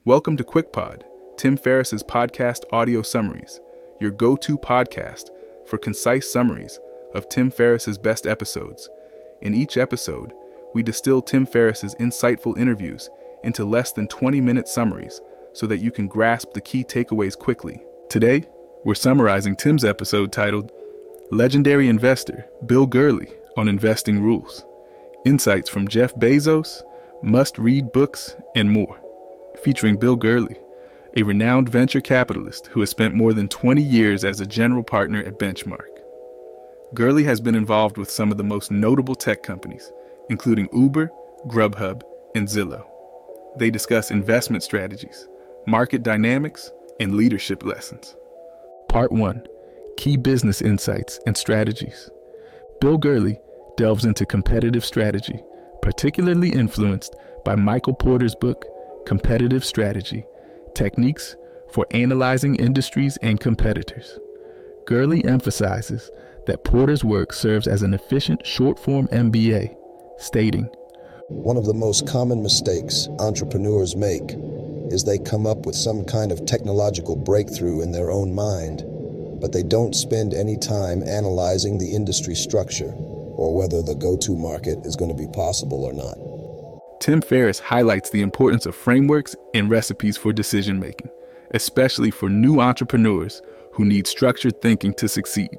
Welcome to QuickPod, Tim Ferriss's podcast audio summaries, your go-to podcast for concise summaries of Tim Ferriss's best episodes. In each episode, we distill Tim Ferriss's insightful interviews into less than 20-minute summaries so that you can grasp the key takeaways quickly. Today, we're summarizing Tim's episode titled Legendary Investor Bill Gurley on Investing Rules. Insights from Jeff Bezos, must-read books, and more. Featuring Bill Gurley, a renowned venture capitalist who has spent more than 20 years as a general partner at Benchmark. Gurley has been involved with some of the most notable tech companies, including Uber, Grubhub, and Zillow. They discuss investment strategies, market dynamics, and leadership lessons. Part 1. Key business insights and strategies. Bill Gurley delves into competitive strategy, particularly influenced by Michael Porter's book, Competitive Strategy: Techniques for Analyzing Industries and Competitors. Gurley emphasizes that Porter's work serves as an efficient short-form MBA, stating, "One of the most common mistakes entrepreneurs make is they come up with some kind of technological breakthrough in their own mind, but they don't spend any time analyzing the industry structure or whether the go-to market is going to be possible or not." Tim Ferriss highlights the importance of frameworks and recipes for decision-making, especially for new entrepreneurs who need structured thinking to succeed.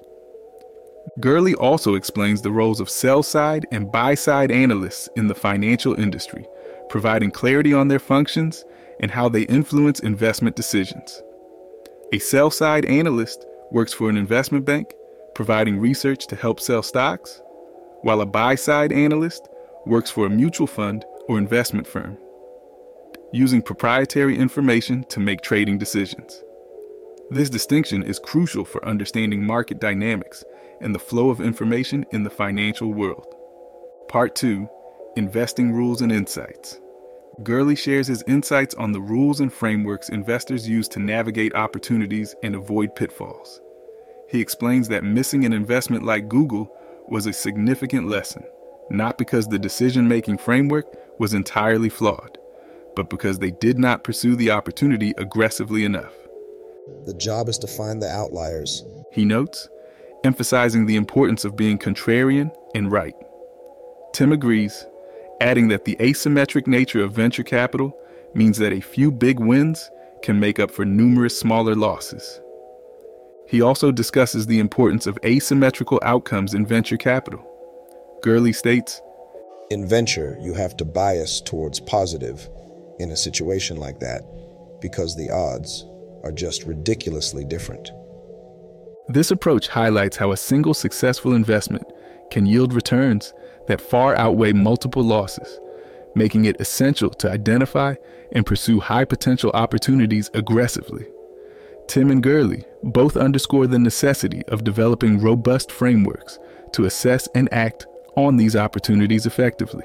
Gurley also explains the roles of sell-side and buy-side analysts in the financial industry, providing clarity on their functions and how they influence investment decisions. A sell-side analyst works for an investment bank, providing research to help sell stocks, while a buy-side analyst works for a mutual fund or investment firm, using proprietary information to make trading decisions. This distinction is crucial for understanding market dynamics and the flow of information in the financial world. Part 2. Investing Rules and Insights. Gurley shares his insights on the rules and frameworks investors use to navigate opportunities and avoid pitfalls. He explains that missing an investment like Google was a significant lesson, not because the decision-making framework was entirely flawed, but because they did not pursue the opportunity aggressively enough. The job is to find the outliers, he notes, emphasizing the importance of being contrarian and right. Tim agrees, adding that the asymmetric nature of venture capital means that a few big wins can make up for numerous smaller losses. He also discusses the importance of asymmetrical outcomes in venture capital. Gurley states, "In venture, you have to bias towards positive in a situation like that because the odds are just ridiculously different." This approach highlights how a single successful investment can yield returns that far outweigh multiple losses, making it essential to identify and pursue high-potential opportunities aggressively. Tim and Gurley both underscore the necessity of developing robust frameworks to assess and act on these opportunities effectively.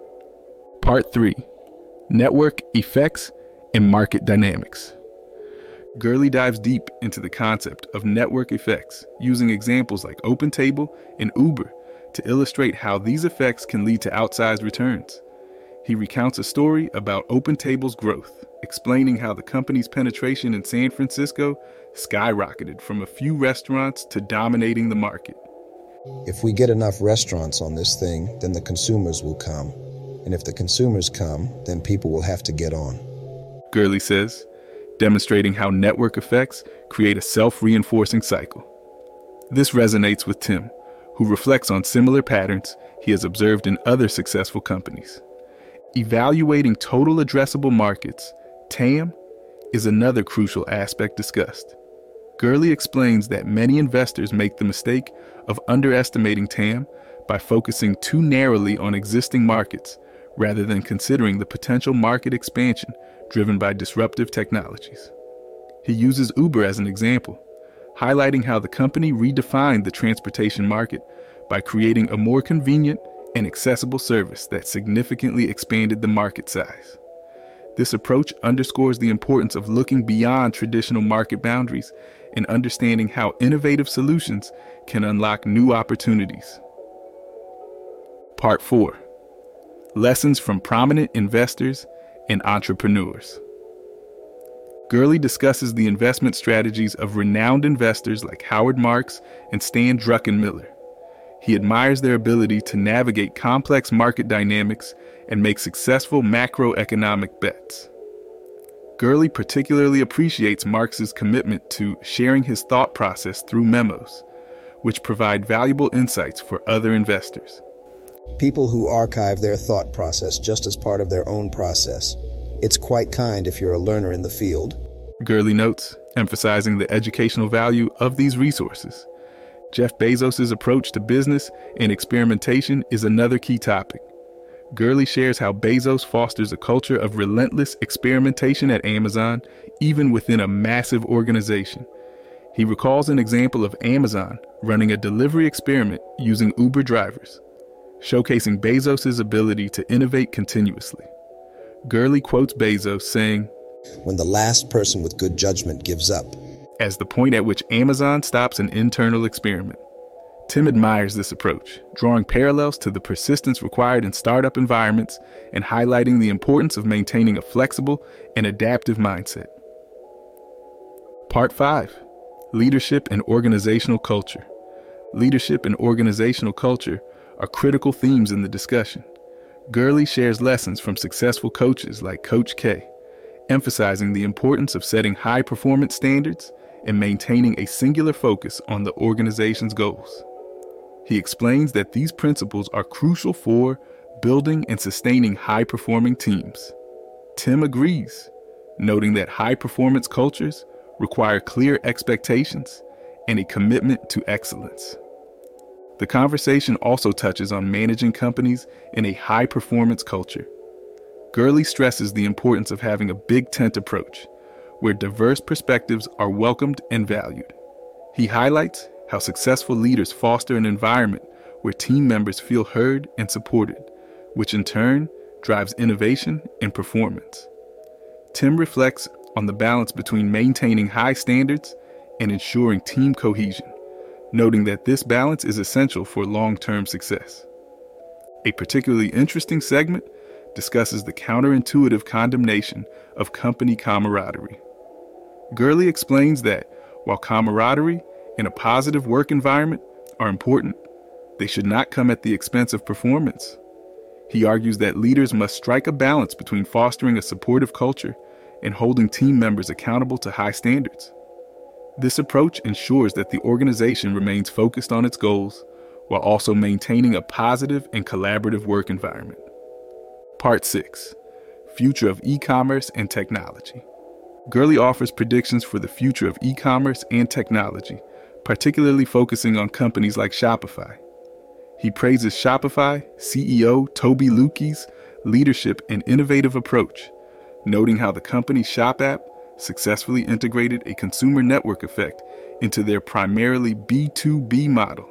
Part 3. Network Effects and Market Dynamics. Gurley dives deep into the concept of network effects, using examples like OpenTable and Uber to illustrate how these effects can lead to outsized returns. He recounts a story about OpenTable's growth, explaining how the company's penetration in San Francisco skyrocketed from a few restaurants to dominating the market. "If we get enough restaurants on this thing, then the consumers will come. And if the consumers come, then people will have to get on," Gurley says, demonstrating how network effects create a self-reinforcing cycle. This resonates with Tim, who reflects on similar patterns he has observed in other successful companies. Evaluating total addressable markets, TAM, is another crucial aspect discussed. Gurley explains that many investors make the mistake of underestimating TAM by focusing too narrowly on existing markets rather than considering the potential market expansion driven by disruptive technologies. He uses Uber as an example, highlighting how the company redefined the transportation market by creating a more convenient and accessible service that significantly expanded the market size. This approach underscores the importance of looking beyond traditional market boundaries and understanding how innovative solutions can unlock new opportunities. Part 4. Lessons from Prominent Investors and Entrepreneurs. Gurley discusses the investment strategies of renowned investors like Howard Marks and Stan Druckenmiller. He admires their ability to navigate complex market dynamics and make successful macroeconomic bets. Gurley particularly appreciates Marks's commitment to sharing his thought process through memos, which provide valuable insights for other investors. People who archive their thought process just as part of their own process. It's quite kind if you're a learner in the field. Gurley notes, emphasizing the educational value of these resources. Jeff Bezos' approach to business and experimentation is another key topic. Gurley shares how Bezos fosters a culture of relentless experimentation at Amazon, even within a massive organization. He recalls an example of Amazon running a delivery experiment using Uber drivers, showcasing Bezos' ability to innovate continuously. Gurley quotes Bezos saying, "When the last person with good judgment gives up," as the point at which Amazon stops an internal experiment. Tim admires this approach, drawing parallels to the persistence required in startup environments and highlighting the importance of maintaining a flexible and adaptive mindset. Part 5. Leadership and organizational culture. Leadership and organizational culture are critical themes in the discussion. Gurley shares lessons from successful coaches like Coach K, emphasizing the importance of setting high-performance standards and maintaining a singular focus on the organization's goals. He explains that these principles are crucial for building and sustaining high-performing teams. Tim agrees, noting that high-performance cultures require clear expectations and a commitment to excellence. The conversation also touches on managing companies in a high-performance culture. Gurley stresses the importance of having a big tent approach, where diverse perspectives are welcomed and valued. He highlights how successful leaders foster an environment where team members feel heard and supported, which in turn drives innovation and performance. Tim reflects on the balance between maintaining high standards and ensuring team cohesion, noting that this balance is essential for long-term success. A particularly interesting segment discusses the counterintuitive condemnation of company camaraderie. Gurley explains that while camaraderie and a positive work environment are important, they should not come at the expense of performance. He argues that leaders must strike a balance between fostering a supportive culture and holding team members accountable to high standards. This approach ensures that the organization remains focused on its goals while also maintaining a positive and collaborative work environment. Part 6. Future of e-commerce and technology. Gurley offers predictions for the future of e-commerce and technology, particularly focusing on companies like Shopify. He praises Shopify CEO Tobi Lütke's leadership and innovative approach, noting how the company's Shop app successfully integrated a consumer network effect into their primarily B2B model.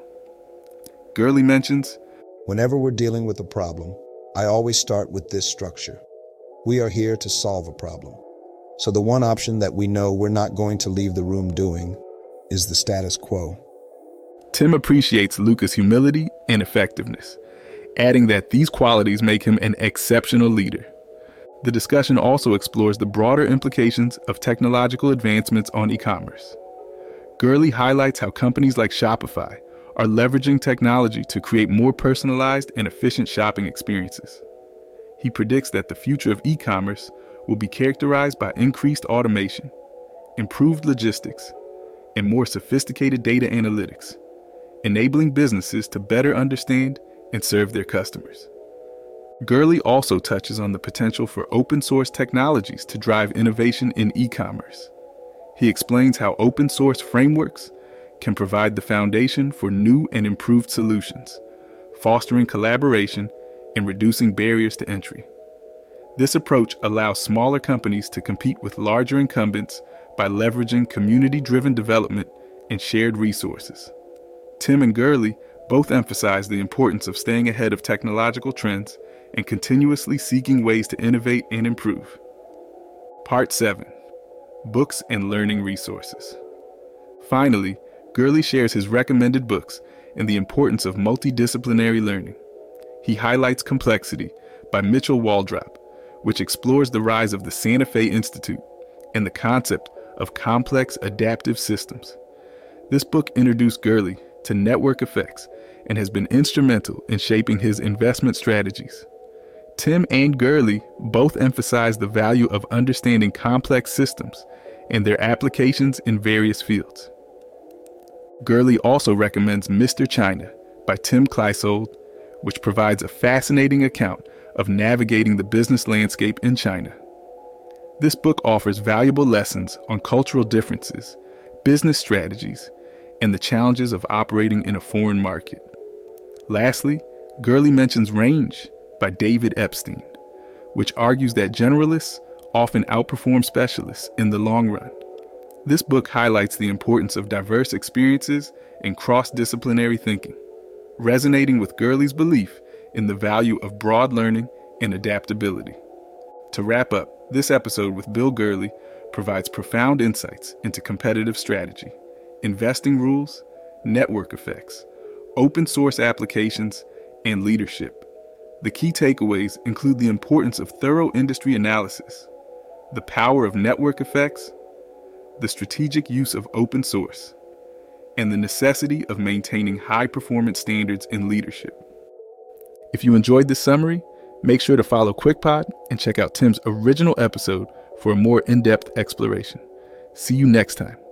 Gurley mentions, "Whenever we're dealing with a problem, I always start with this structure. We are here to solve a problem. So the one option that we know we're not going to leave the room doing is the status quo." Tim appreciates Lütke's humility and effectiveness, adding that these qualities make him an exceptional leader. The discussion also explores the broader implications of technological advancements on e-commerce. Gurley highlights how companies like Shopify are leveraging technology to create more personalized and efficient shopping experiences. He predicts that the future of e-commerce will be characterized by increased automation, improved logistics, and more sophisticated data analytics, enabling businesses to better understand and serve their customers. Gurley also touches on the potential for open-source technologies to drive innovation in e-commerce. He explains how open-source frameworks can provide the foundation for new and improved solutions, fostering collaboration and reducing barriers to entry. This approach allows smaller companies to compete with larger incumbents by leveraging community-driven development and shared resources. Tim and Gurley both emphasize the importance of staying ahead of technological trends and continuously seeking ways to innovate and improve. Part 7. Books and learning resources. Finally, Gurley shares his recommended books and the importance of multidisciplinary learning. He highlights Complexity by Mitchell Waldrop, which explores the rise of the Santa Fe Institute, and the concept of complex adaptive systems. This book introduced Gurley to network effects and has been instrumental in shaping his investment strategies. Tim and Gurley both emphasize the value of understanding complex systems and their applications in various fields. Gurley also recommends Mr. China by Tim Clissold, which provides a fascinating account of navigating the business landscape in China. This book offers valuable lessons on cultural differences, business strategies, and the challenges of operating in a foreign market. Lastly, Gurley mentions Range by David Epstein, which argues that generalists often outperform specialists in the long run. This book highlights the importance of diverse experiences and cross-disciplinary thinking, resonating with Gurley's belief in the value of broad learning and adaptability. To wrap up, this episode with Bill Gurley provides profound insights into competitive strategy, investing rules, network effects, open source applications, and leadership. The key takeaways include the importance of thorough industry analysis, the power of network effects, the strategic use of open source, and the necessity of maintaining high-performance standards in leadership. If you enjoyed this summary, make sure to follow QuickPod and check out Tim's original episode for a more in-depth exploration. See you next time.